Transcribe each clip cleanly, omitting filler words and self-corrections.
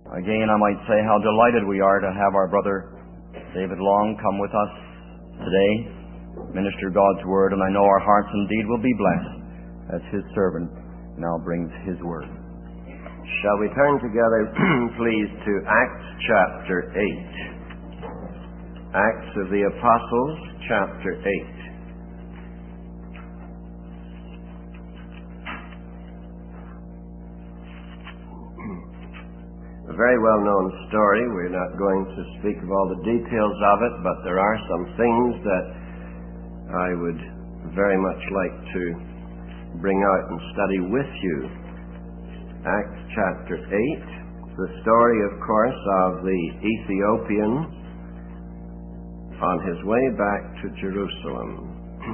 Again, I might say how delighted we are to have our brother David Long come with us today, minister God's Word, and I know our hearts indeed will be blessed as His servant now brings His Word. Shall we turn together, please, to Acts chapter 8. Acts of the Apostles, chapter 8. A very well-known story. We're not going to speak of all the details of it, but there are some things that I would very much like to bring out and study with you. Acts chapter 8, the story, of course, of the Ethiopian on his way back to Jerusalem.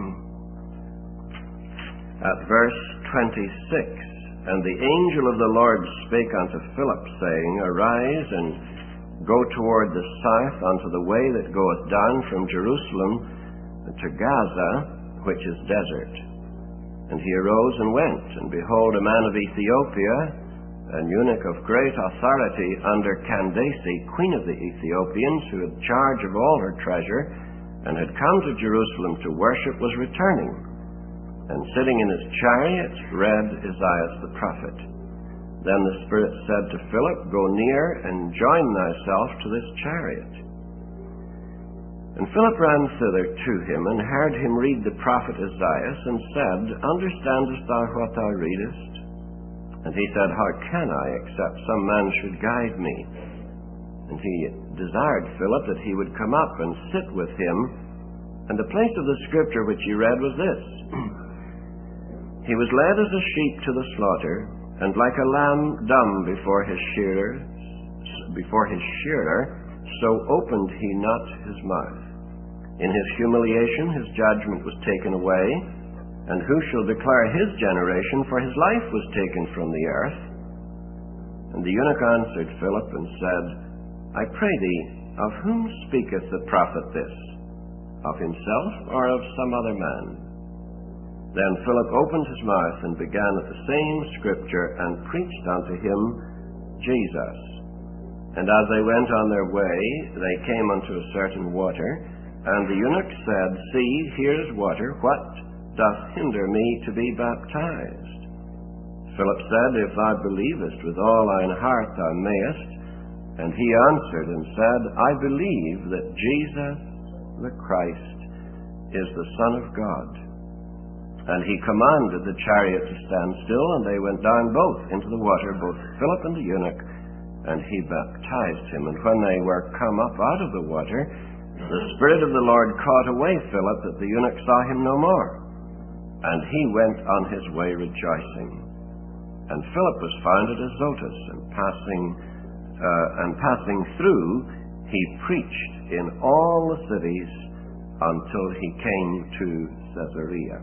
At verse 26, "And the angel of the Lord spake unto Philip, saying, Arise, and go toward the south unto the way that goeth down from Jerusalem to Gaza, which is desert. And he arose and went, and behold, a man of Ethiopia, an eunuch of great authority under Candace, queen of the Ethiopians, who had charge of all her treasure, and had come to Jerusalem to worship, was returning, and sitting in his chariot read Isaiah the prophet. Then the Spirit said to Philip, Go near and join thyself to this chariot. And Philip ran thither to him, and heard him read the prophet Isaiah, and said, Understandest thou what thou readest? And he said, How can I, except some man should guide me? And he desired Philip that he would come up and sit with him. And the place of the scripture which he read was this: He was led as a sheep to the slaughter, and like a lamb dumb before his shearer, so opened he not his mouth. In his humiliation his judgment was taken away, and who shall declare his generation? For his life was taken from the earth. And the eunuch answered Philip and said, I pray thee, of whom speaketh the prophet this? Of himself, or of some other man? Then Philip opened his mouth and began at the same scripture, and preached unto him Jesus. And as they went on their way, they came unto a certain water, and the eunuch said, See, here is water, what doth hinder me to be baptized? Philip said, If thou believest with all thine heart, thou mayest. And he answered and said, I believe that Jesus the Christ is the Son of God. And he commanded the chariot to stand still, and they went down both into the water, both Philip and the eunuch, and he baptized him. And when they were come up out of the water, the Spirit of the Lord caught away Philip, that the eunuch saw him no more. And he went on his way rejoicing. And Philip was found at Azotus, and passing through, he preached in all the cities until he came to Caesarea.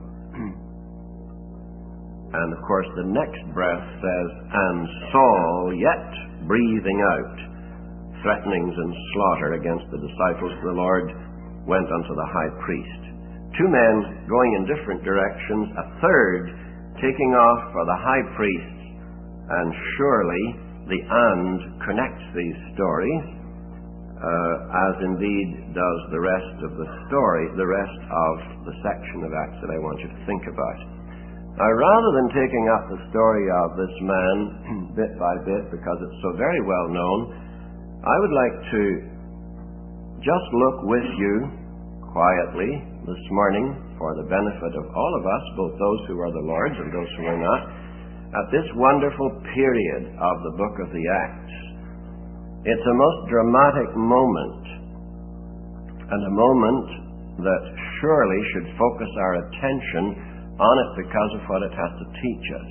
And of course the next breath says, And Saul, yet breathing out threatenings and slaughter against the disciples of the Lord, went unto the high priest. Two men going in different directions, a third taking off for the high priest. And surely the and connects these stories, as indeed does the rest of the story, the rest of the section of Acts that I want you to think about. Now, rather than taking up the story of this man bit by bit, because it's so very well known, I would like to just look with you quietly this morning, for the benefit of all of us, both those who are the Lord's and those who are not, at this wonderful period of the book of the Acts. It's a most dramatic moment, and a moment that surely should focus our attention on it because of what it has to teach us.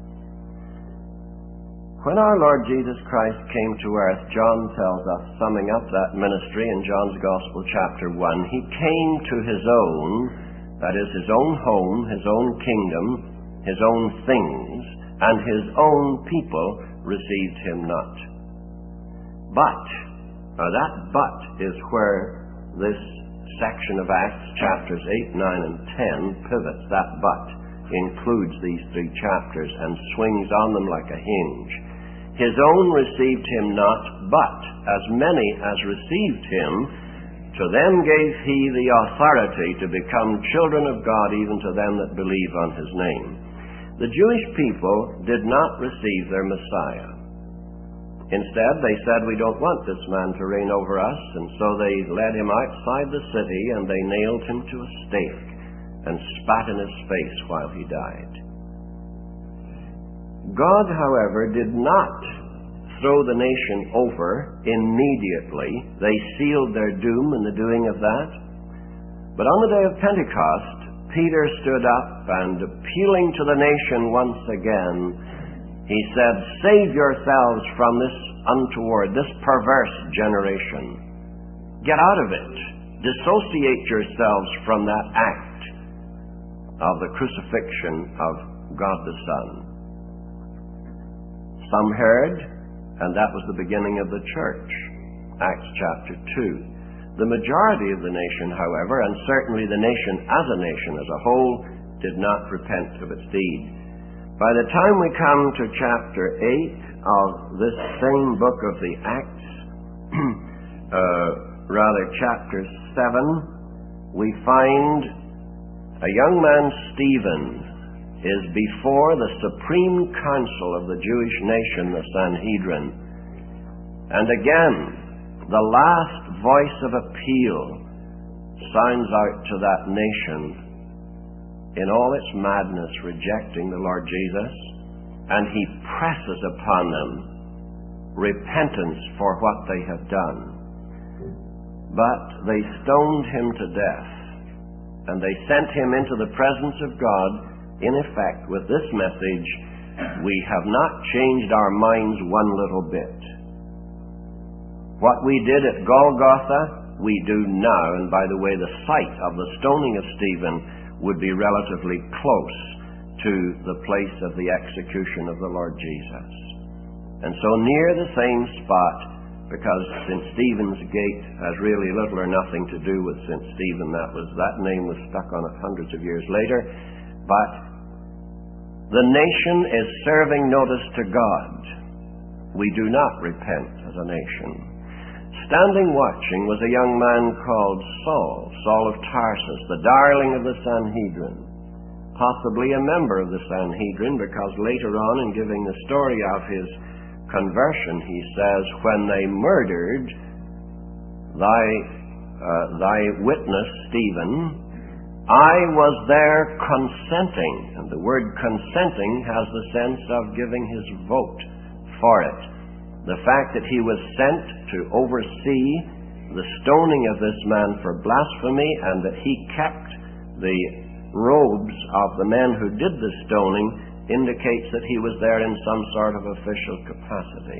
When our Lord Jesus Christ came to earth, John tells us, summing up that ministry in John's Gospel, chapter 1, he came to his own, that is, his own home, his own kingdom, his own things, and his own people received him not. But, that but is where this section of Acts, chapters 8, 9, and 10 pivots. That but includes these three chapters and swings on them like a hinge. His own received him not, but as many as received him, to them gave he the authority to become children of God, even to them that believe on his name. The Jewish people did not receive their Messiah. Instead, they said, we don't want this man to reign over us, and so they led him outside the city, and they nailed him to a stake and spat in his face while he died. God, however, did not throw the nation over immediately. They sealed their doom in the doing of that. But on the day of Pentecost, Peter stood up and, appealing to the nation once again, he said, save yourselves from this untoward, this perverse generation. Get out of it. Dissociate yourselves from that act of the crucifixion of God the Son. Some heard, and that was the beginning of the church. Acts chapter 2. The majority of the nation, however, and certainly the nation as a nation as a whole, did not repent of its deed. By the time we come to chapter 8 of this same book of the Acts, chapter 7, we find a young man, Stephen, is before the supreme council of the Jewish nation, the Sanhedrin. And again, the last voice of appeal sounds out to that nation in all its madness, rejecting the Lord Jesus, and he presses upon them repentance for what they have done. But they stoned him to death, and they sent him into the presence of God, in effect, with this message, we have not changed our minds one little bit. What we did at Golgotha, we do now, and by the way, the site of the stoning of Stephen would be relatively close to the place of the execution of the Lord Jesus. And so near the same spot, because St. Stephen's Gate has really little or nothing to do with St. Stephen. That name was stuck on it hundreds of years later. But the nation is serving notice to God. We do not repent as a nation. Standing watching was a young man called Saul of Tarsus, the darling of the Sanhedrin. Possibly a member of the Sanhedrin, because later on in giving the story of his conversion, he says, when they murdered thy witness, Stephen, I was there consenting. And the word consenting has the sense of giving his vote for it. The fact that he was sent to oversee the stoning of this man for blasphemy, and that he kept the robes of the men who did the stoning, indicates that he was there in some sort of official capacity.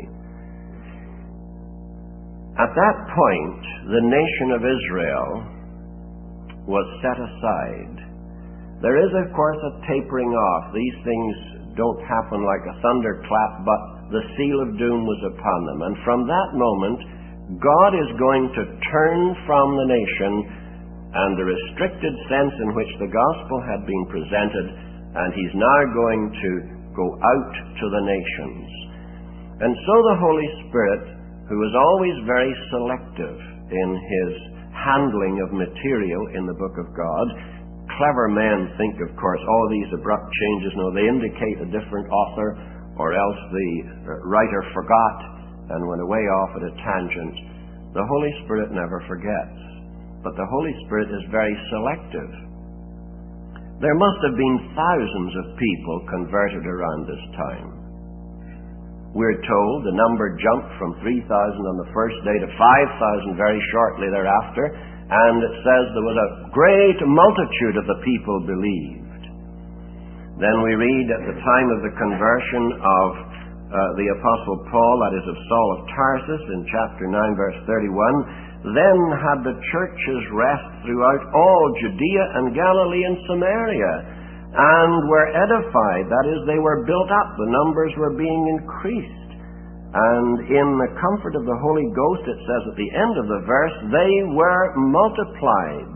At that point, the nation of Israel was set aside. There is, of course, a tapering off. These things don't happen like a thunderclap, but the seal of doom was upon them. And from that moment, God is going to turn from the nation and the restricted sense in which the gospel had been presented, and he's now going to go out to the nations. And so the Holy Spirit, who is always very selective in his handling of material in the book of God, clever men think, of course, all these abrupt changes, no, they indicate a different author, or else the writer forgot and went away off at a tangent. The Holy Spirit never forgets, but the Holy Spirit is very selective. There must have been thousands of people converted around this time. We're told the number jumped from 3,000 on the first day to 5,000 very shortly thereafter, and it says there was a great multitude of the people believed. Then we read at the time of the conversion of the Apostle Paul, that is of Saul of Tarsus, in chapter 9, verse 31, then had the churches rest throughout all Judea and Galilee and Samaria, and were edified. That is, they were built up. The numbers were being increased. And in the comfort of the Holy Ghost, it says at the end of the verse, they were multiplied.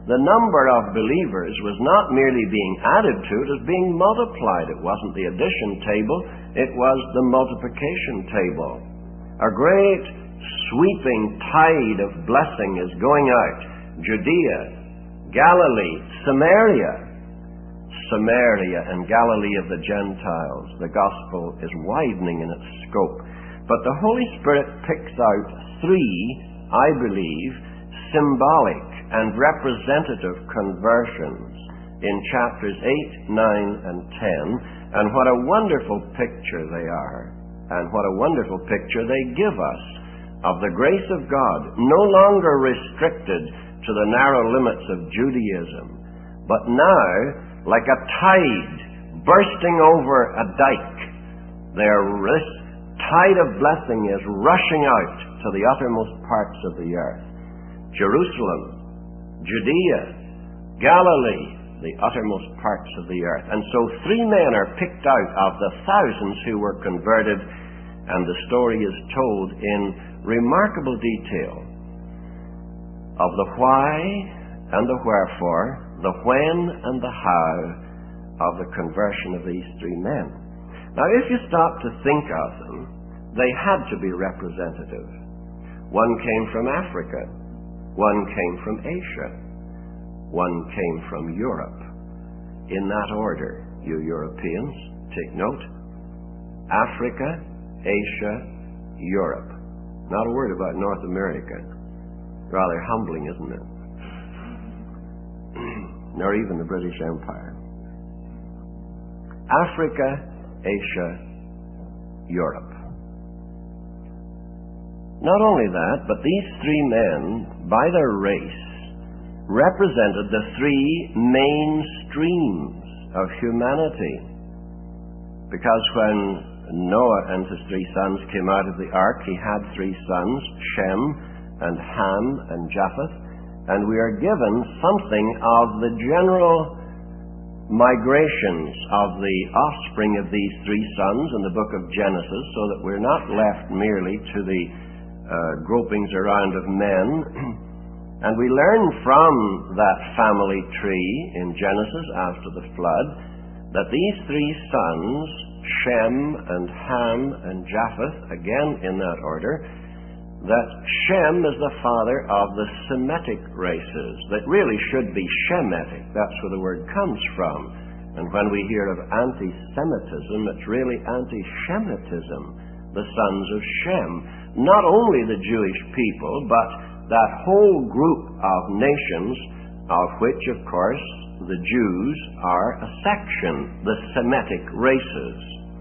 the number of believers was not merely being added to, it was being multiplied. It wasn't the addition table, it was the multiplication table. A great sweeping tide of blessing is going out. Judea, Galilee, Samaria and Galilee of the Gentiles. The gospel is widening in its scope. But the Holy Spirit picks out three, I believe, symbolic and representative conversions in chapters 8, 9, and 10. And what a wonderful picture they are. And what a wonderful picture they give us of the grace of God, no longer restricted to the narrow limits of Judaism, but now, like a tide bursting over a dike, this tide of blessing is rushing out to the uttermost parts of the earth. Jerusalem, Judea, Galilee, the uttermost parts of the earth. And so 3 men are picked out of the thousands who were converted, and the story is told in remarkable detail of the why and the wherefore, the when and the how of the conversion of these 3 men. Now, if you stop to think of them, they had to be representative. One came from Africa, one came from Asia, one came from Europe. In that order, you Europeans, take note. Africa, Asia, Europe. Not a word about North America. Rather humbling, isn't it? Nor even the British Empire. Africa, Asia, Europe. Not only that, but these 3 men, by their race, represented the 3 main streams of humanity. Because when Noah and his 3 sons came out of the ark, he had 3 sons, Shem and Ham and Japheth, and we are given something of the general migrations of the offspring of these 3 sons in the book of Genesis, so that we're not left merely to the gropings around of men. And we learn from that family tree in Genesis after the flood that these 3 sons, Shem and Ham and Japheth, again in that order, that Shem is the father of the Semitic races, that really should be Shemitic. That's where the word comes from. And when we hear of anti-Semitism, it's really anti-Shemitism, the sons of Shem. Not only the Jewish people, but that whole group of nations, of which, of course, the Jews are a section, the Semitic races.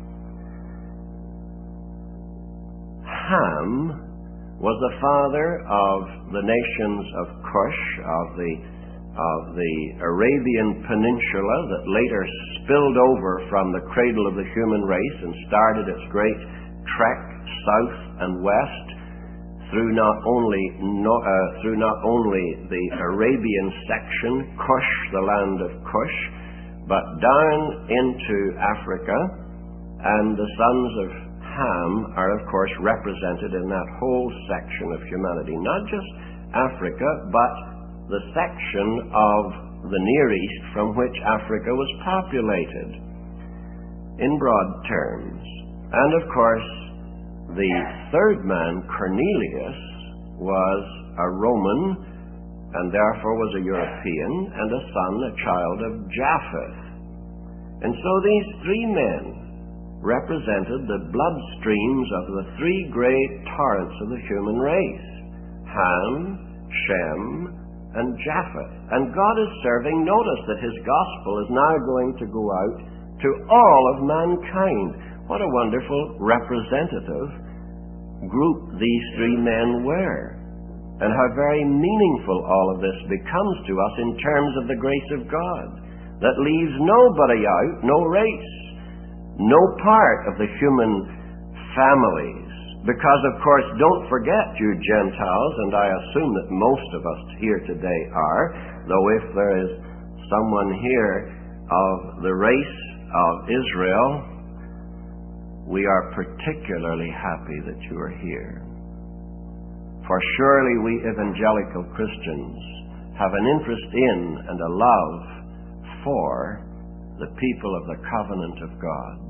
Ham was the father of the nations of Cush, of the Arabian Peninsula that later spilled over from the cradle of the human race and started its great trek south and west through not only the Arabian section, Cush, the land of Cush, but down into Africa, and the sons of Ham are, of course, represented in that whole section of humanity. Not just Africa, but the section of the Near East from which Africa was populated, in broad terms. And, of course, the 3rd man, Cornelius, was a Roman, and therefore was a European, and a son, a child of Japheth. And so these 3 men represented the bloodstreams of the 3 great torrents of the human race, Ham, Shem, and Japheth. And God is serving notice that His gospel is now going to go out to all of mankind. What a wonderful representative group these 3 men were, and how very meaningful all of this becomes to us in terms of the grace of God, that leaves nobody out, no race, no part of the human families. Because, of course, don't forget, you Gentiles, and I assume that most of us here today are, though if there is someone here of the race of Israel, we are particularly happy that you are here. For surely we evangelical Christians have an interest in and a love for the people of the covenant of God.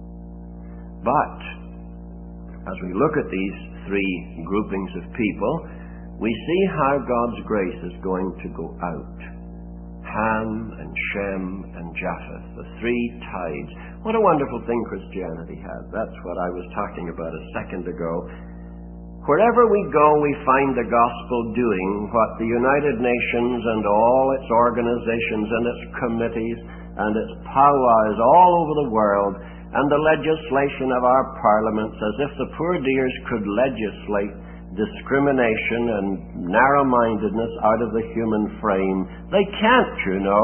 But as we look at these three groupings of people, we see how God's grace is going to go out. Ham and Shem and Japheth, the three tides. What a wonderful thing Christianity has. That's what I was talking about a second ago. Wherever we go, we find the gospel doing what the United Nations and all its organizations and its committees and its powwows all over the world and the legislation of our parliaments, as if the poor dears could legislate discrimination and narrow-mindedness out of the human frame. They can't, you know.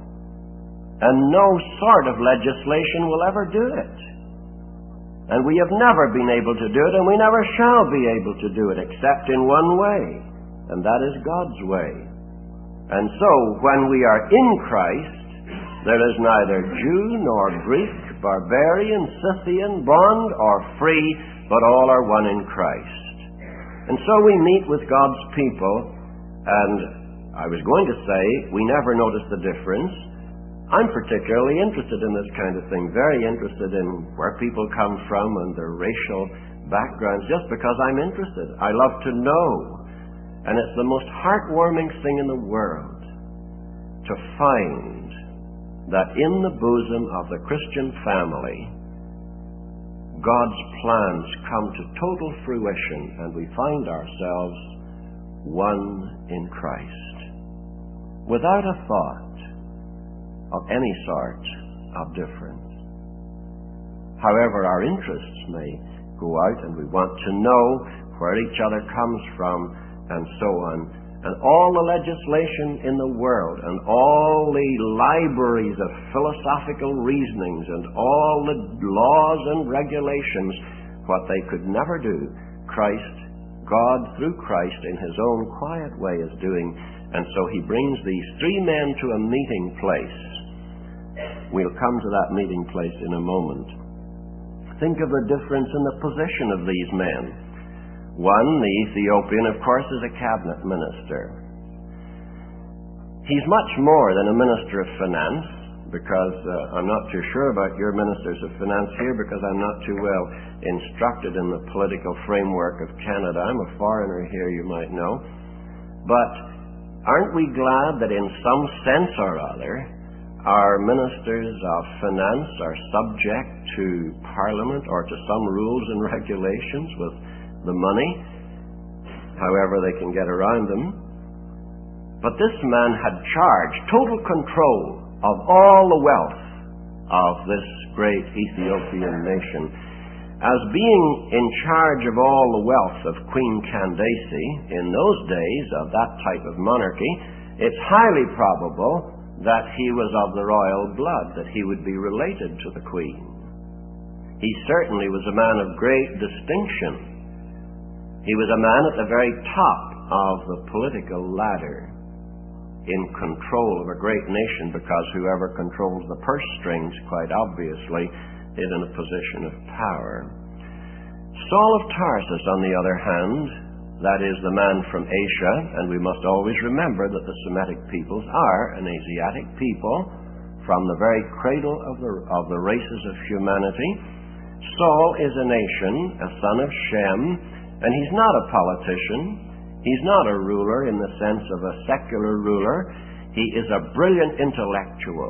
And no sort of legislation will ever do it. And we have never been able to do it, and we never shall be able to do it, except in one way, and that is God's way. And so, when we are in Christ, there is neither Jew nor Greek, barbarian, Scythian, bond or free, but all are one in Christ. And so we meet with God's people, and I was going to say, we never notice the difference. I'm particularly interested in this kind of thing, very interested in where people come from and their racial backgrounds, just because I'm interested. I love to know. And it's the most heartwarming thing in the world to find that in the bosom of the Christian family, God's plans come to total fruition, and we find ourselves one in Christ, without a thought of any sort of difference. However, our interests may go out, and we want to know where each other comes from, and so on. And all the legislation in the world, and all the libraries of philosophical reasonings, and all the laws and regulations, what they could never do, Christ, God through Christ in His own quiet way is doing. And so He brings these three men to a meeting place. We'll come to that meeting place in a moment. Think of the difference in the position of these men. One, the Ethiopian, of course, is a cabinet minister. He's much more than a minister of finance, because I'm not too sure about your ministers of finance here, because I'm not too well instructed in the political framework of Canada. I'm a foreigner here, you might know. But aren't we glad that in some sense or other, our ministers of finance are subject to Parliament or to some rules and regulations with the money, however they can get around them? But this man had charge, total control of all the wealth of this great Ethiopian nation. As being in charge of all the wealth of Queen Candace in those days of that type of monarchy, it's highly probable that he was of the royal blood, that he would be related to the Queen. He certainly was a man of great distinction. He was a man at the very top of the political ladder, in control of a great nation, because whoever controls the purse strings, quite obviously, is in a position of power. Saul of Tarsus, on the other hand, that is the man from Asia, and we must always remember that the Semitic peoples are an Asiatic people from the very cradle of the races of humanity. Saul is a nation, a son of Shem, and he's not a politician. He's not a ruler in the sense of a secular ruler. He is a brilliant intellectual.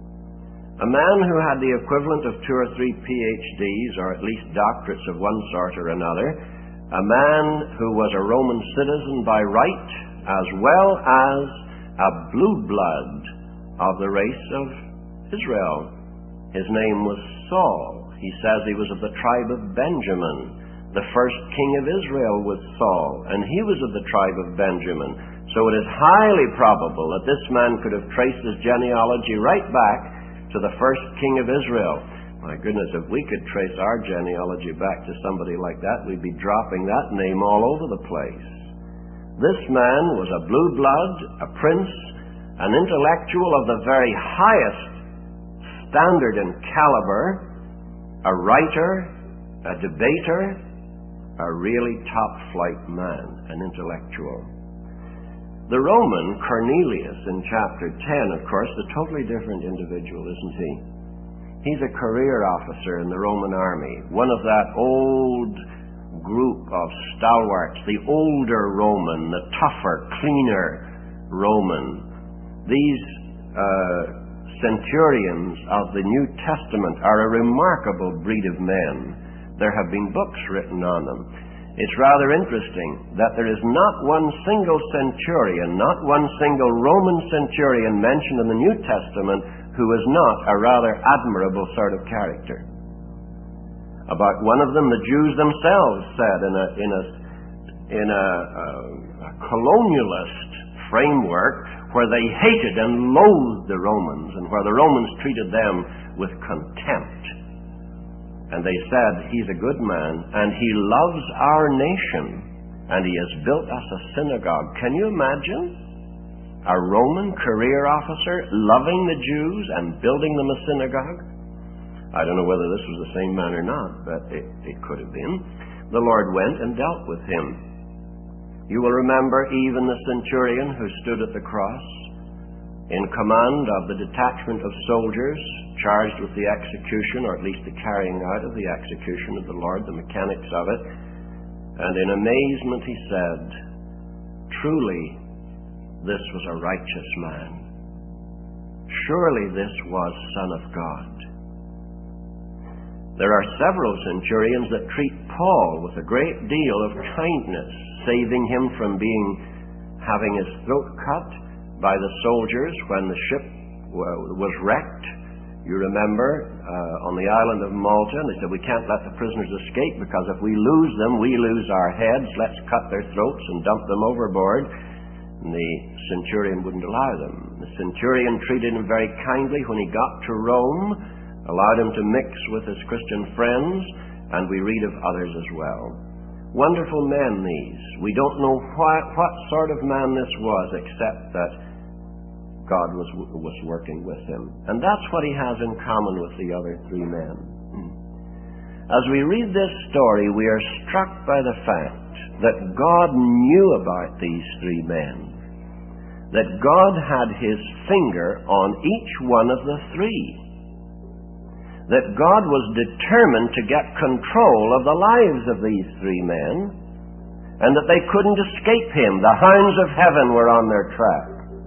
A man who had the equivalent of 2 or 3 PhDs, or at least doctorates of one sort or another. A man who was a Roman citizen by right, as well as a blue blood of the race of Israel. His name was Saul. He says he was of the tribe of Benjamin. The first king of Israel was Saul, and he was of the tribe of Benjamin. So it is highly probable that this man could have traced his genealogy right back to the first king of Israel. My goodness, if we could trace our genealogy back to somebody like that, we'd be dropping that name all over the place. This man was a blue blood, a prince, an intellectual of the very highest standard and caliber, a writer, a debater, a really top-flight man, an intellectual. The Roman, Cornelius, in chapter 10, of course, a totally different individual, isn't he? He's a career officer in the Roman army, one of that old group of stalwarts, the older Roman, the tougher, cleaner Roman. These centurions of the New Testament are a remarkable breed of men. There have been books written on them. It's rather interesting that there is not one single centurion, not one single Roman centurion mentioned in the New Testament who is not a rather admirable sort of character. About one of them, the Jews themselves said in a colonialist framework where they hated and loathed the Romans and where the Romans treated them with contempt. And they said, he's a good man, and he loves our nation, and he has built us a synagogue. Can you imagine a Roman career officer loving the Jews and building them a synagogue? I don't know whether this was the same man or not, but it could have been. The Lord went and dealt with him. You will remember even the centurion who stood at the cross in command of the detachment of soldiers charged with the execution, or at least the carrying out of the execution of the Lord, the mechanics of it. And in amazement he said, truly, this was a righteous man. Surely this was Son of God. There are several centurions that treat Paul with a great deal of kindness, saving him from having his throat cut by the soldiers when the ship was wrecked. You remember on the island of Malta, and they said, we can't let the prisoners escape because if we lose them, we lose our heads. Let's cut their throats and dump them overboard. And the centurion wouldn't allow them. The centurion treated him very kindly when he got to Rome, allowed him to mix with his Christian friends, and we read of others as well. Wonderful men, these. We don't know what sort of man this was, except that God was working with him. And that's what he has in common with the other three men. As we read this story, we are struck by the fact that God knew about these three men, that God had his finger on each one of the three, that God was determined to get control of the lives of these three men, and that they couldn't escape him. The hounds of heaven were on their track.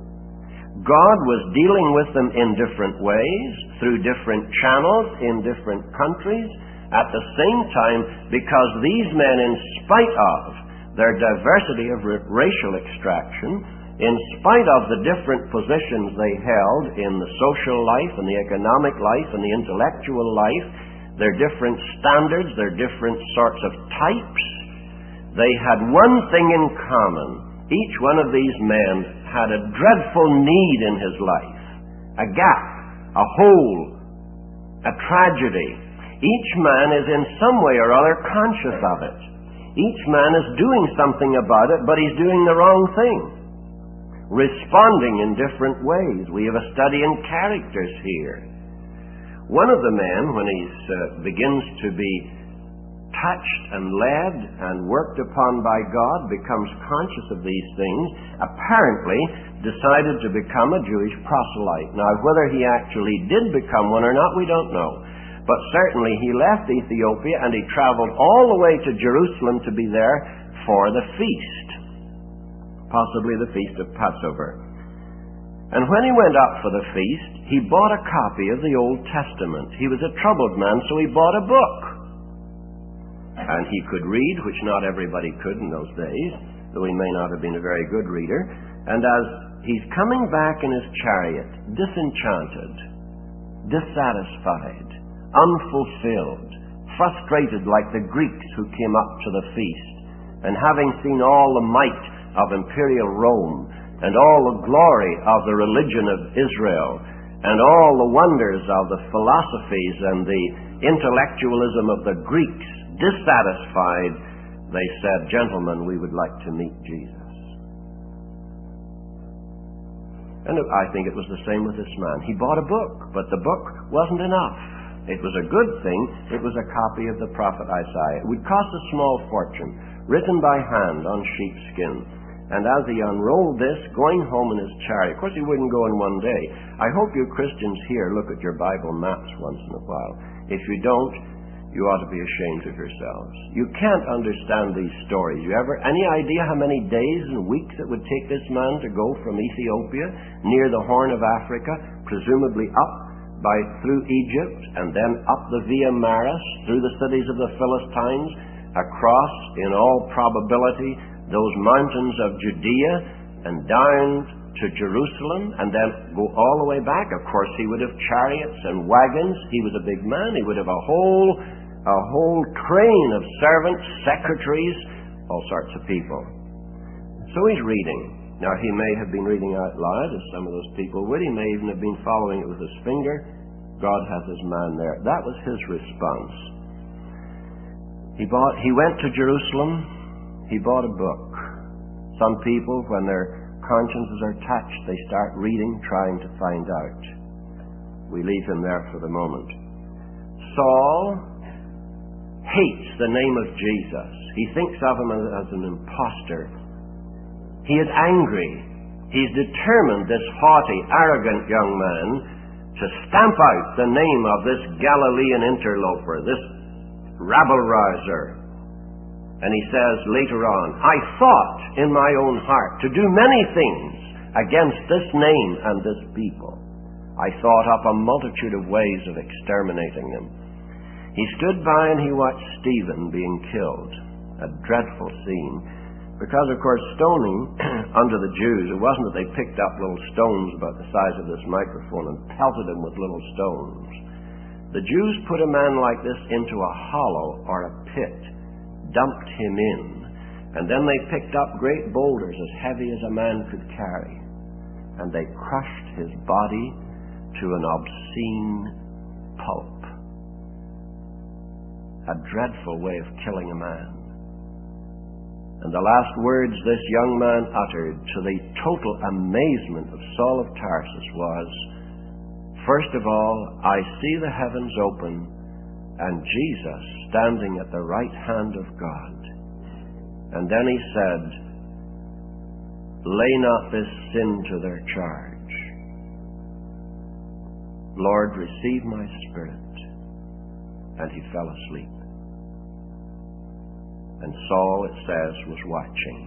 God was dealing with them in different ways, through different channels, in different countries, at the same time, because these men, in spite of their diversity of racial extraction, in spite of the different positions they held in the social life and the economic life and the intellectual life, their different standards, their different sorts of types, they had one thing in common. Each one of these men had a dreadful need in his life, a gap, a hole, a tragedy. Each man is in some way or other conscious of it. Each man is doing something about it, but he's doing the wrong thing, responding in different ways. We have a study in characters here. One of the men, when he begins to be touched and led and worked upon by God, becomes conscious of these things, apparently decided to become a Jewish proselyte. Now, whether he actually did become one or not, we don't know. But certainly he left Ethiopia and he traveled all the way to Jerusalem to be there for the feast, possibly the Feast of Passover. And when he went up for the feast, he bought a copy of the Old Testament. He was a troubled man, so he bought a book. And he could read, which not everybody could in those days, though he may not have been a very good reader. And as he's coming back in his chariot, disenchanted, dissatisfied, unfulfilled, frustrated like the Greeks who came up to the feast, and having seen all the might of imperial Rome, and all the glory of the religion of Israel, and all the wonders of the philosophies and the intellectualism of the Greeks, dissatisfied, they said, "Gentlemen, we would like to meet Jesus." And I think it was the same with this man. He bought a book, but the book wasn't enough. It was a good thing. It was a copy of the prophet Isaiah. It would cost a small fortune, written by hand on sheepskin. And as he unrolled this, going home in his chariot, of course he wouldn't go in one day. I hope you Christians here look at your Bible maps once in a while. If you don't, you ought to be ashamed of yourselves. You can't understand these stories. You ever any idea how many days and weeks it would take this man to go from Ethiopia, near the Horn of Africa, presumably up through Egypt, and then up the Via Maris, through the cities of the Philistines, across, in all probability, those mountains of Judea, and down to Jerusalem, and then go all the way back? Of course, he would have chariots and wagons. He was a big man. He would have a whole train of servants, secretaries, all sorts of people. So he's reading. Now, he may have been reading out loud, as some of those people would. He may even have been following it with his finger. God has his man there. That was his response. He went to Jerusalem. He bought a book. Some people, when their consciences are touched, they start reading, trying to find out. We leave him there for the moment. Saul hates the name of Jesus. He thinks of him as an impostor. He is angry. He's determined, this haughty, arrogant young man, to stamp out the name of this Galilean interloper, this rabble-rouser. And he says later on, I thought in my own heart to do many things against this name and this people. I thought up a multitude of ways of exterminating them. He stood by and he watched Stephen being killed. A dreadful scene. Because, of course, stoning under the Jews, it wasn't that they picked up little stones about the size of this microphone and pelted him with little stones. The Jews put a man like this into a hollow or a pit, dumped him in, and then they picked up great boulders as heavy as a man could carry, and they crushed his body to an obscene pulp. A dreadful way of killing a man. And the last words this young man uttered, to the total amazement of Saul of Tarsus, was, first of all, I see the heavens open and Jesus standing at the right hand of God. And then he said, lay not this sin to their charge. Lord, receive my spirit. And he fell asleep. And Saul, it says, was watching.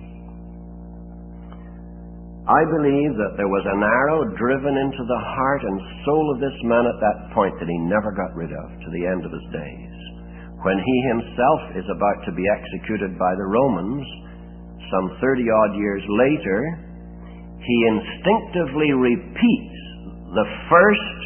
I believe that there was an arrow driven into the heart and soul of this man at that point that he never got rid of to the end of his days. When he himself is about to be executed by the Romans, some 30-odd years later, he instinctively repeats the first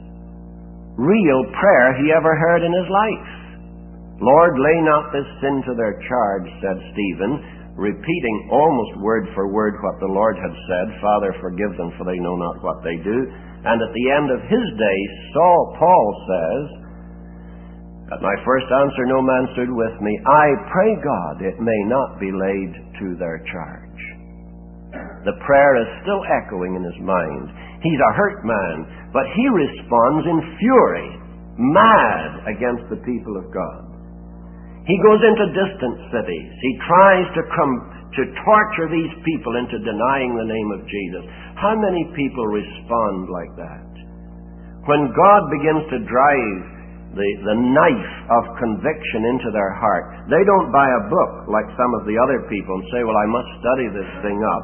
real prayer he ever heard in his life. Lord, lay not this sin to their charge, said Stephen, repeating almost word for word what the Lord had said, Father, forgive them, for they know not what they do. And at the end of his days, Paul says, at my first answer no man stood with me. I pray God it may not be laid to their charge. The prayer is still echoing in his mind. He's a hurt man, but he responds in fury, mad against the people of God. He goes into distant cities. He tries to torture these people into denying the name of Jesus. How many people respond like that? When God begins to drive the knife of conviction into their heart, they don't buy a book like some of the other people and say, well, I must study this thing up.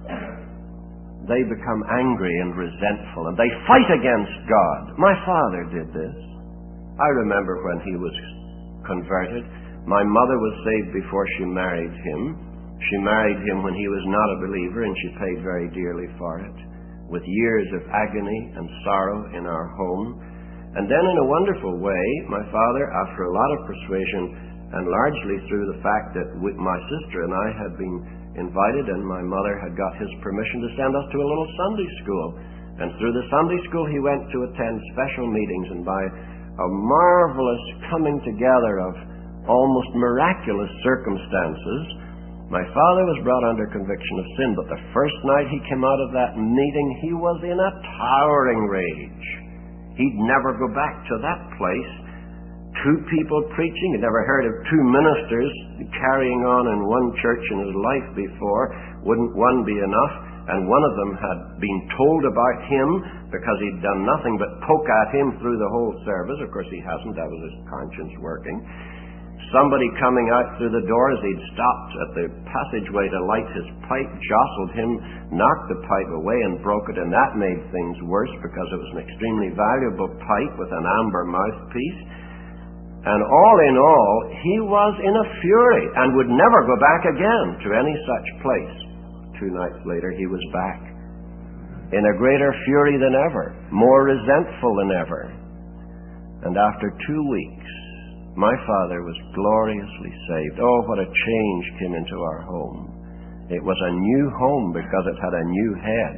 They become angry and resentful, and they fight against God. My father did this. I remember when he was converted. My mother was saved before she married him. She married him when he was not a believer, and she paid very dearly for it, with years of agony and sorrow in our home. And then in a wonderful way, my father, after a lot of persuasion, and largely through the fact that my sister and I had been invited, and my mother had got his permission to send us to a little Sunday school. And through the Sunday school he went to attend special meetings, and by a marvelous coming together of almost miraculous circumstances, my father was brought under conviction of sin. But the first night he came out of that meeting, he was in a towering rage. He'd never go back to that place two people preaching. He'd never heard of two ministers carrying on in one church in his life before. Wouldn't one be enough? And one of them had been told about him because he'd done nothing but poke at him through the whole service. Of course, he hasn't. That was his conscience working. Somebody coming out through the door as he'd stopped at the passageway to light his pipe jostled him, knocked the pipe away and broke it, and that made things worse because it was an extremely valuable pipe with an amber mouthpiece. And all in all, he was in a fury and would never go back again to any such place. 2 nights later, he was back in a greater fury than ever, more resentful than ever. And after 2 weeks, my father was gloriously saved. Oh, what a change came into our home. It was a new home because it had a new head.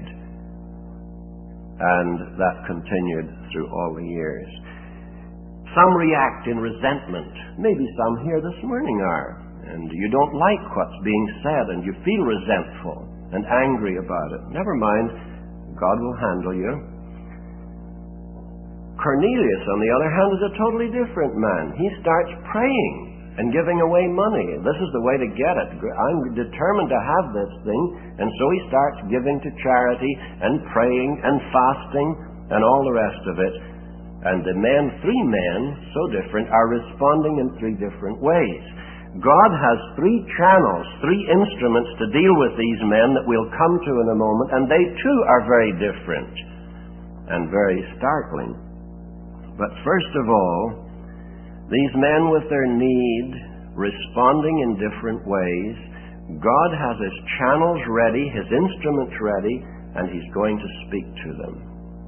And that continued through all the years. Some react in resentment. Maybe some here this morning are. And you don't like what's being said and you feel resentful and angry about it. Never mind. God will handle you. Cornelius, on the other hand, is a totally different man. He starts praying and giving away money. This is the way to get it. I'm determined to have this thing. And so he starts giving to charity and praying and fasting and all the rest of it. And the men, 3 men, so different, are responding in 3 different ways. God has 3 channels, 3 instruments to deal with these men that we'll come to in a moment, and they too are very different and very startling. But first of all, these men with their need, responding in different ways, God has his channels ready, his instruments ready, and he's going to speak to them.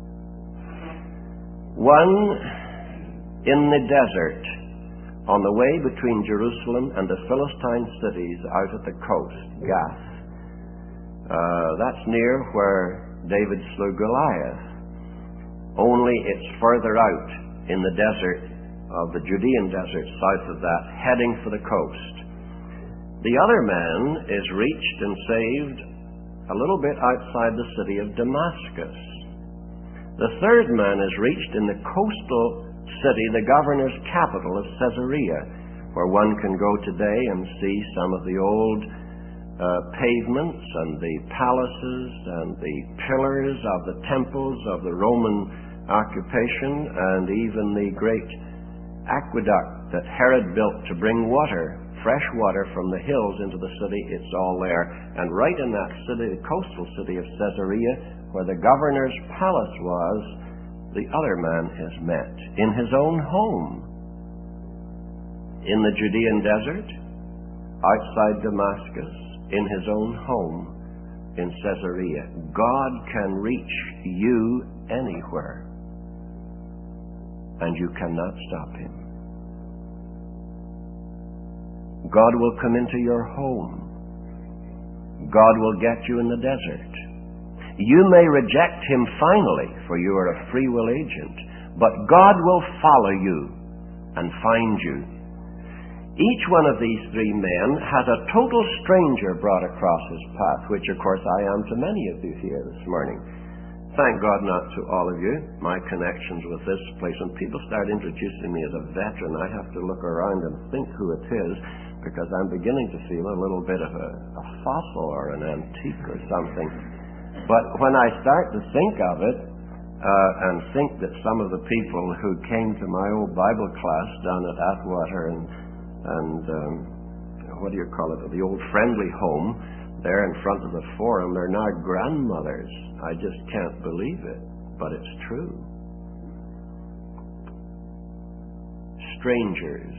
One in the desert, on the way between Jerusalem and the Philistine cities out at the coast, Gath. That's near where David slew Goliath. Only it's further out in the desert of the Judean desert, south of that, heading for the coast. The other man is reached and saved a little bit outside the city of Damascus. The third man is reached in the coastal city, the governor's capital of Caesarea, where one can go today and see some of the old pavements and the palaces and the pillars of the temples of the Roman occupation, and even the great aqueduct that Herod built to bring water, fresh water from the hills into the city. It's all there. And right in that city, the coastal city of Caesarea, where the governor's palace was, the other man is met in his own home. In the Judean desert, outside Damascus, in his own home in Caesarea. God can reach you anywhere, and you cannot stop him. God will come into your home. God will get you in the desert. You may reject him finally, for you are a free will agent, but God will follow you and find you. Each one of these 3 men has a total stranger brought across his path, which of course I am to many of you here this morning. Thank God not to all of you. My connections with this place, when people start introducing me as a veteran, I have to look around and think who it is, because I'm beginning to feel a little bit of a fossil or an antique or something. But when I start to think of it, and think that some of the people who came to my old Bible class down at Atwater and what do you call it, the old Friendly Home, there in front of the forum, they're now grandmothers. I just can't believe it, but it's true. Strangers.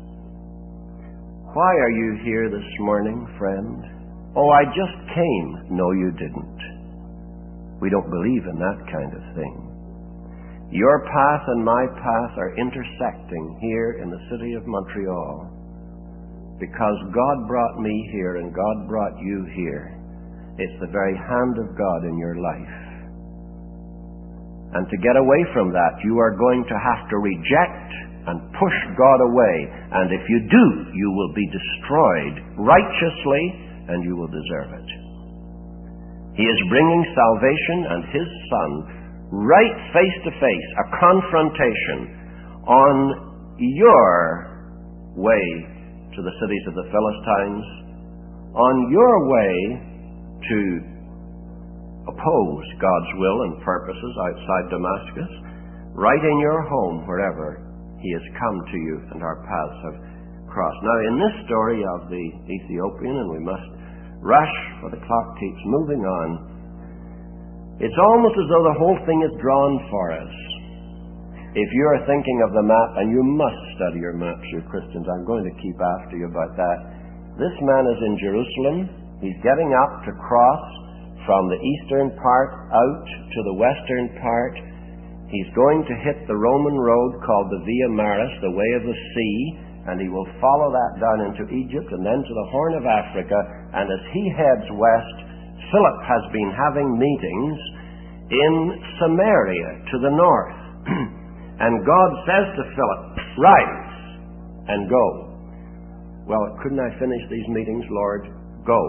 Why are you here this morning, friend? Oh, I just came. No, you didn't. We don't believe in that kind of thing. Your path and my path are intersecting here in the city of Montreal because God brought me here and God brought you here. It's the very hand of God in your life. And to get away from that, you are going to have to reject and push God away. And if you do, you will be destroyed righteously, and you will deserve it. He is bringing salvation and his Son right face to face, a confrontation on your way to the cities of the Philistines, on your way to oppose God's will and purposes outside Damascus, right in your home, wherever He has come to you and our paths have crossed. Now, in this story of the Ethiopian, and we must rush, for the clock keeps moving on, it's almost as though the whole thing is drawn for us. If you are thinking of the map, and you must study your maps, you Christians, I'm going to keep after you about that. This man is in Jerusalem. He's getting up to cross from the eastern part out to the western part. He's going to hit the Roman road called the Via Maris, the way of the sea, and he will follow that down into Egypt and then to the Horn of Africa. And as he heads west, Philip has been having meetings in Samaria to the north. And God says to Philip, "Rise and go." Well, couldn't I finish these meetings, Lord? Go.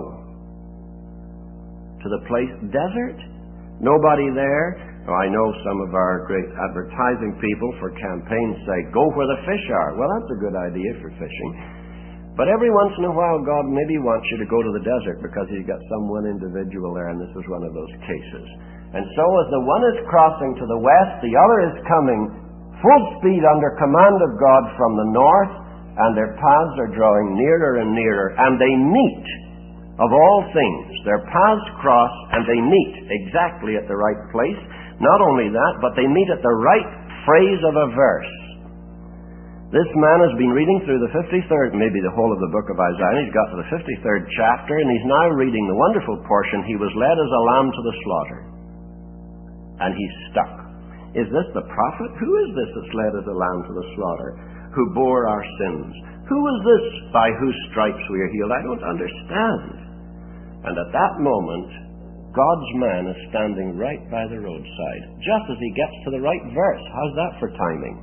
To the place, desert? Nobody there? Oh, I know some of our great advertising people for campaigns say, "Go where the fish are." Well, that's a good idea for fishing. But every once in a while, God maybe wants you to go to the desert because He's got some one individual there, and this is one of those cases. And so as the one is crossing to the west, the other is coming full speed under command of God from the north, and their paths are drawing nearer and nearer, and they meet, of all things. Their paths cross, and they meet exactly at the right place. Not only that, but they meet at the right phrase of a verse. This man has been reading through the 53rd, maybe the whole of the book of Isaiah, and he's got to the 53rd chapter, and he's now reading the wonderful portion, "He was led as a lamb to the slaughter." And he's stuck. Is this the prophet? Who is this that's led as a lamb to the slaughter? Who bore our sins? Who is this by whose stripes we are healed? I don't understand. And at that moment, God's man is standing right by the roadside, just as he gets to the right verse. How's that for timing?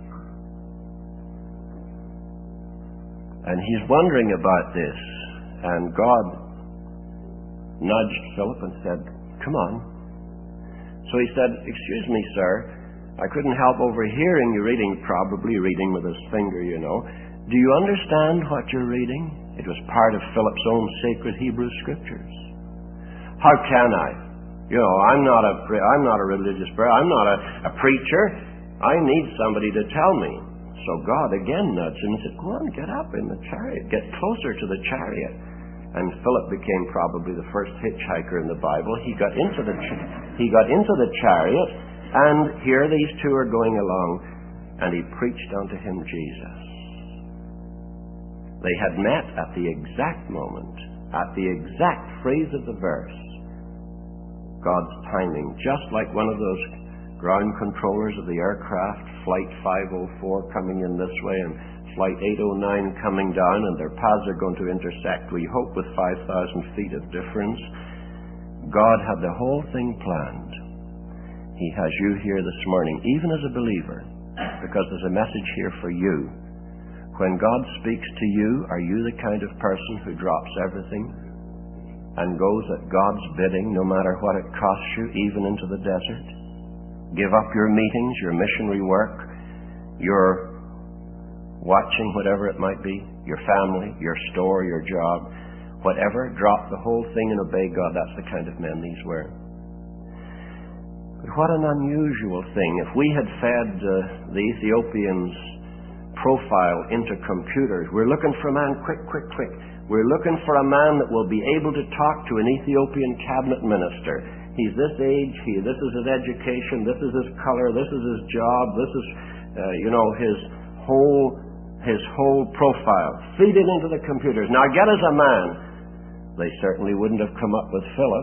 And he's wondering about this, and God nudged Philip and said, "Come on." So he said, "Excuse me, sir, I couldn't help overhearing you reading," probably reading with his finger, you know. "Do you understand what you're reading?" It was part of Philip's own sacred Hebrew scriptures. "How can I? You know, I'm not a religious person. I'm not a preacher. I need somebody to tell me." So God again nudged him and said, "Go on, get up in the chariot. Get closer to the chariot." And Philip became probably the first hitchhiker in the Bible. He got into the chariot, and here these two are going along, and he preached unto him Jesus. They had met at the exact moment, at the exact phrase of the verse. God's timing, just like one of those ground controllers of the aircraft, Flight 504 coming in this way and Flight 809 coming down, and their paths are going to intersect, we hope, with 5,000 feet of difference. God had the whole thing planned. He has you here this morning, even as a believer, because there's a message here for you. When God speaks to you, are you the kind of person who drops everything and goes at God's bidding, no matter what it costs you, even into the desert? Give up your meetings, your missionary work, your watching, whatever it might be, your family, your store, your job, whatever, drop the whole thing and obey God. That's the kind of men these were. But what an unusual thing. If we had fed the Ethiopians' profile into computers, we're looking for a man, quick. We're looking for a man that will be able to talk to an Ethiopian cabinet minister. He's this age, this is his education, this is his color, this is his job, this is, his whole profile. Feed it into the computers. Now get as a man. They certainly wouldn't have come up with Philip.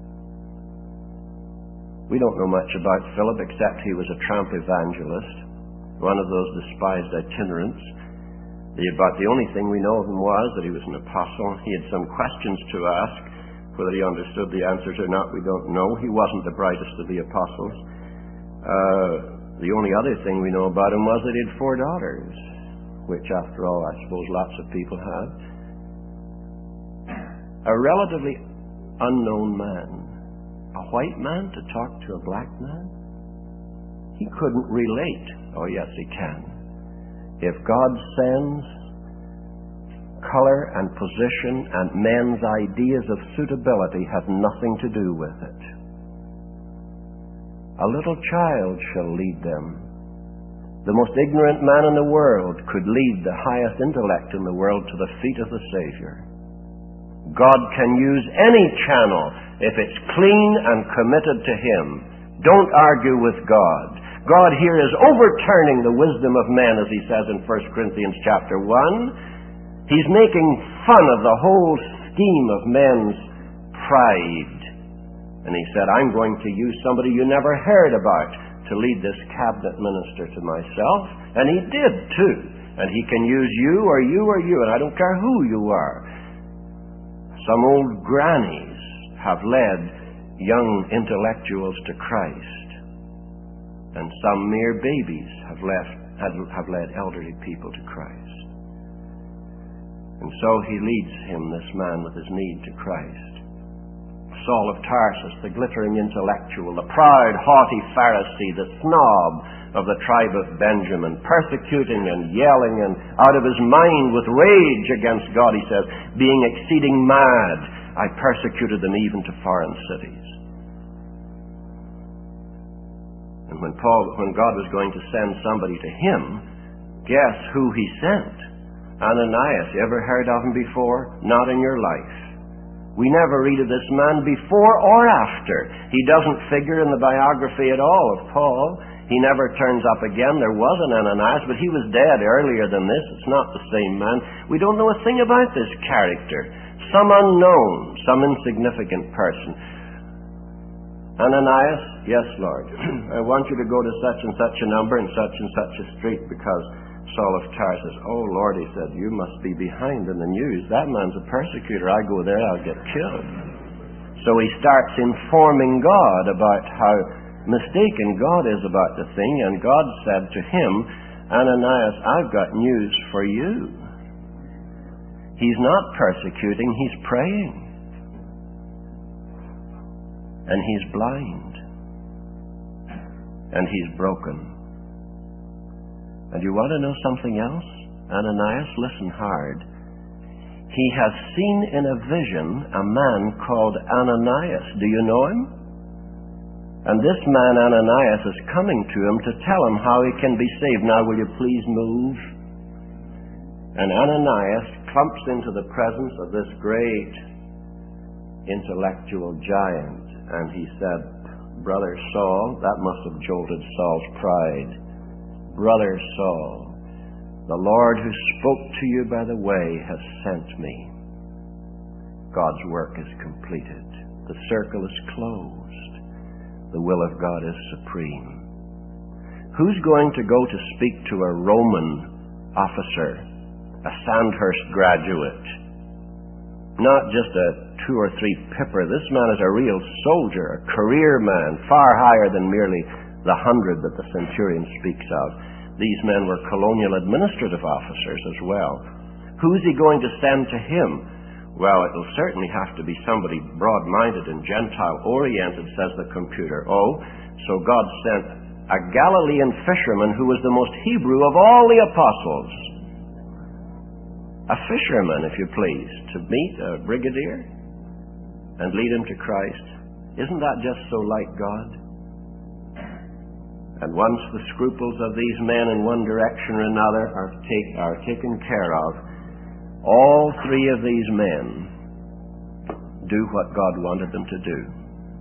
We don't know much about Philip except he was a tramp evangelist, one of those despised itinerants. But the only thing we know of him was that he was an apostle. He had some questions to ask. Whether he understood the answers or not, we don't know. He wasn't the brightest of the apostles. The only other thing we know about him was that he had 4 daughters, which, after all, I suppose lots of people have. A relatively unknown man. A white man to talk to a black man? He couldn't relate. Oh, yes, he can. If God sends, color and position and men's ideas of suitability have nothing to do with it. A little child shall lead them. The most ignorant man in the world could lead the highest intellect in the world to the feet of the Savior. God can use any channel if it's clean and committed to Him. Don't argue with God. God here is overturning the wisdom of men, as He says in 1 Corinthians chapter 1. He's making fun of the whole scheme of men's pride. And He said, I'm going to use somebody you never heard about to lead this cabinet minister to myself. And He did too. And He can use you or you or you, and I don't care who you are. Some old grannies have led young intellectuals to Christ. And some mere babies have led elderly people to Christ. And so He leads him, this man, with his need to Christ. Saul of Tarsus, the glittering intellectual, the proud, haughty Pharisee, the snob of the tribe of Benjamin, persecuting and yelling and out of his mind with rage against God, he says, being exceeding mad, I persecuted them even to foreign cities. And when God was going to send somebody to him, guess who He sent? Ananias. You ever heard of him before? Not in your life. We never read of this man before or after. He doesn't figure in the biography at all of Paul. He never turns up again. There was an Ananias, but he was dead earlier than this. It's not the same man. We don't know a thing about this character. Some unknown, some insignificant person. Ananias, yes, Lord. I want you to go to such and such a number and such a street because Saul of Tarsus, oh Lord, he said, you must be behind in the news. That man's a persecutor. I go there, I'll get killed. So he starts informing God about how mistaken God is about the thing, and God said to him, Ananias, I've got news for you. He's not persecuting, he's praying. And he's blind. And he's broken. And you want to know something else? Ananias, listen hard. He has seen in a vision a man called Ananias. Do you know him? And this man Ananias is coming to him to tell him how he can be saved. Now will you please move? And Ananias clumps into the presence of this great intellectual giant. And he said, Brother Saul, that must have jolted Saul's pride. Brother Saul, the Lord who spoke to you by the way has sent me. God's work is completed. The circle is closed. The will of God is supreme. Who's going to go to speak to a Roman officer, a Sandhurst graduate? Not just a 2 or 3 pipper. This man is a real soldier, a career man, far higher than merely the 100 that the centurion speaks of. These men were colonial administrative officers as well. Who's he going to send to him? Well, it'll certainly have to be somebody broad-minded and Gentile-oriented, says the computer. Oh, so God sent a Galilean fisherman who was the most Hebrew of all the apostles. A fisherman, if you please, to meet a brigadier and lead him to Christ. Isn't that just so like God? And once the scruples of these men in one direction or another are taken care of, all 3 of these men do what God wanted them to do.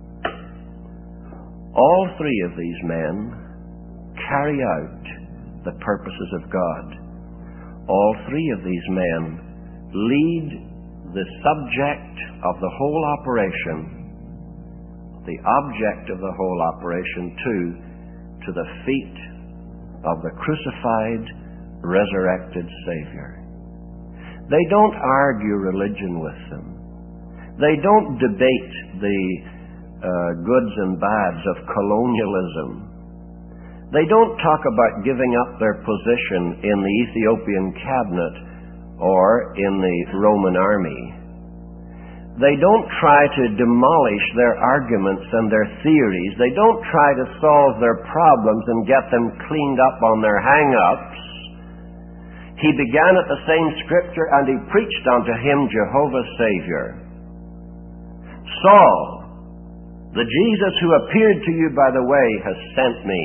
All 3 of these men carry out the purposes of God. All 3 of these men lead the subject of the whole operation, the object of the whole operation, to the feet of the crucified, resurrected Savior. They don't argue religion with them. They don't debate the goods and bads of colonialism. They don't talk about giving up their position in the Ethiopian cabinet or in the Roman army. They don't try to demolish their arguments and their theories. They don't try to solve their problems and get them cleaned up on their hang-ups. He began at the same Scripture, and he preached unto him Jehovah's Savior. Saul, the Jesus who appeared to you by the way, has sent me.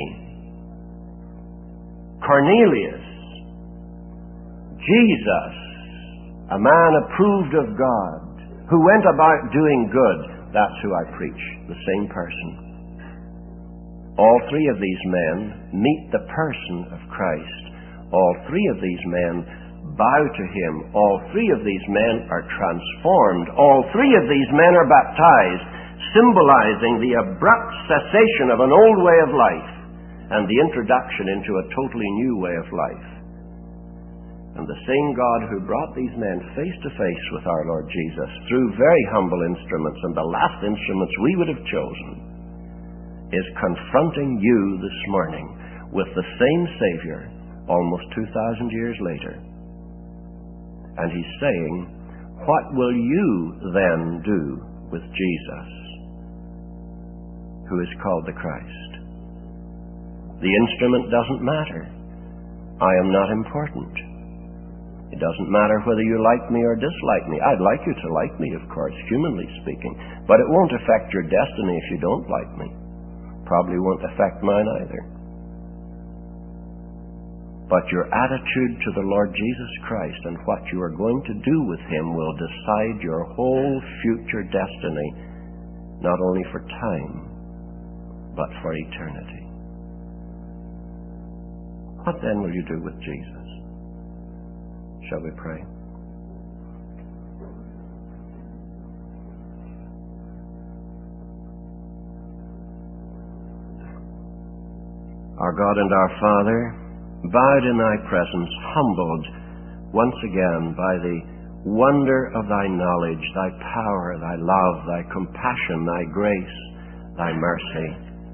Cornelius, Jesus, a man approved of God, who went about doing good. That's who I preach, the same person. All three of these men meet the person of Christ. All three of these men bow to him. All three of these men are transformed. All three of these men are baptized, symbolizing the abrupt cessation of an old way of life and the introduction into a totally new way of life. And the same God who brought these men face to face with our Lord Jesus through very humble instruments, and the last instruments we would have chosen, is confronting you this morning with the same Savior almost 2,000 years later. And he's saying, what will you then do with Jesus, who is called the Christ? The instrument doesn't matter. I am not important. It doesn't matter whether you like me or dislike me. I'd like you to like me, of course, humanly speaking, but it won't affect your destiny if you don't like me. Probably won't affect mine either. But your attitude to the Lord Jesus Christ and what you are going to do with him will decide your whole future destiny, not only for time, but for eternity. What then will you do with Jesus? Shall we pray? Our God and our Father, bowed in thy presence, humbled once again by the wonder of thy knowledge, thy power, thy love, thy compassion, thy grace, thy mercy.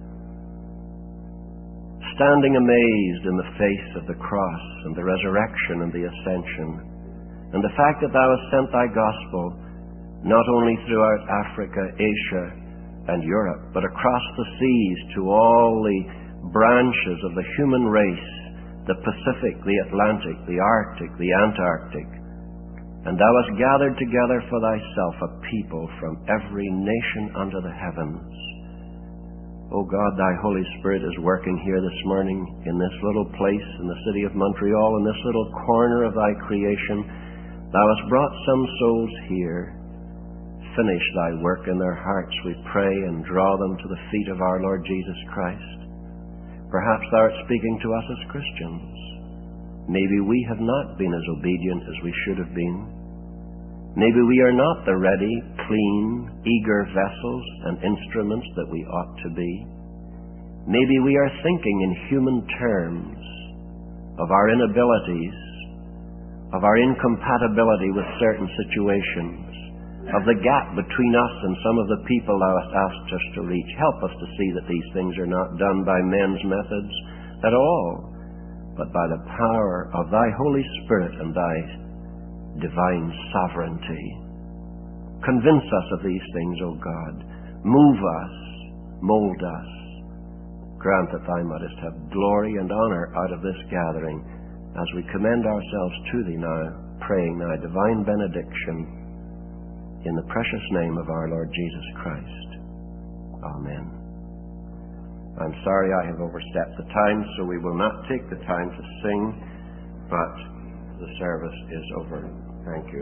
Standing amazed in the face of the cross and the resurrection and the ascension, and the fact that thou hast sent thy gospel not only throughout Africa, Asia, and Europe, but across the seas to all the branches of the human race, the Pacific, the Atlantic, the Arctic, the Antarctic, and thou hast gathered together for thyself a people from every nation under the heavens. O God, thy Holy Spirit is working here this morning in this little place in the city of Montreal, in this little corner of thy creation. Thou hast brought some souls here. Finish thy work in their hearts, we pray, and draw them to the feet of our Lord Jesus Christ. Perhaps thou art speaking to us as Christians. Maybe we have not been as obedient as we should have been. Maybe we are not the ready, clean, eager vessels and instruments that we ought to be. Maybe we are thinking in human terms of our inabilities, of our incompatibility with certain situations, of the gap between us and some of the people thou hast asked us to reach. Help us to see that these things are not done by men's methods at all, but by the power of thy Holy Spirit and thy divine sovereignty. Convince us of these things, O God. Move us, mold us. Grant that thou mightest have glory and honor out of this gathering as we commend ourselves to thee now, praying thy divine benediction in the precious name of our Lord Jesus Christ. Amen. I'm sorry I have overstepped the time, so we will not take the time to sing, but the service is over. Thank you.